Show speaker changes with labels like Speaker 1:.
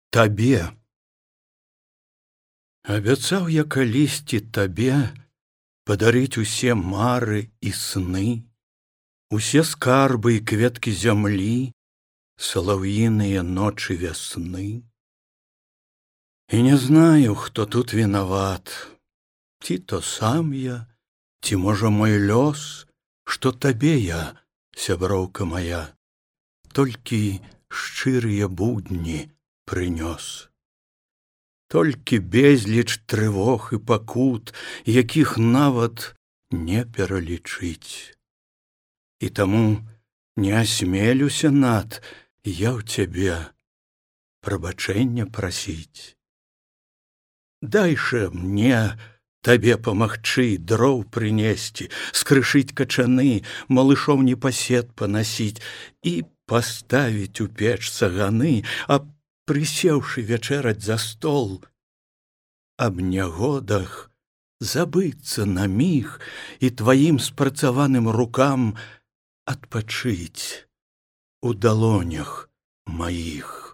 Speaker 1: Табе. Абяцаў я калісьці табе падарыць усе мары і сны, усе скарбы і кветкі зямлі, салаўіныя ночы вясны. І не знаю, хто тут вінават, ці то сам я, ці, можа, мой лёс, што табе я, сяброўка мая, толькі шчырыя будні прынёс. Толькі безліч трывог і пакут, якіх нават не пералічыць. І таму не асмелюся над я ў цябе прабачэння прасіць. Дай жа мне табе памагчы, дроў прынесці, скрышыць качаны, малышоў непасед панасіць і паставіць у печ цаганы, а прысеўшы вечэраць за стол, аб нягодах забыцца на міг і тваім спрацаваным рукам адпачыць у далонях маіх.